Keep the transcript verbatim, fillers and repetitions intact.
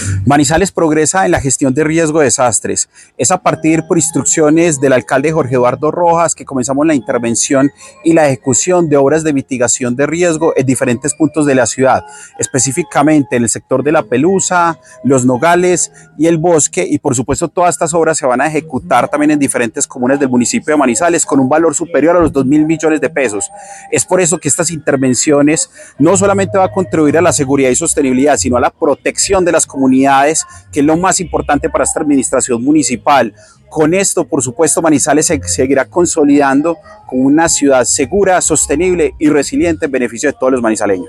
Manizales progresa en la gestión de riesgo de desastres. Es a partir por instrucciones del alcalde Jorge Eduardo Rojas que comenzamos la intervención y la ejecución de obras de mitigación de riesgo en diferentes puntos de la ciudad, específicamente en el sector de La Pelusa, Los Nogales y El Bosque, y por supuesto todas estas obras se van a ejecutar también en diferentes comunas del municipio de Manizales con un valor superior a los dos mil millones de pesos. Es por eso que estas intervenciones no solamente va a contribuir a la seguridad y sostenibilidad, sino a la protección de las comunidades, que es lo más importante para esta administración municipal. Con esto, por supuesto, Manizales se seguirá consolidando como una ciudad segura, sostenible y resiliente en beneficio de todos los manizaleños.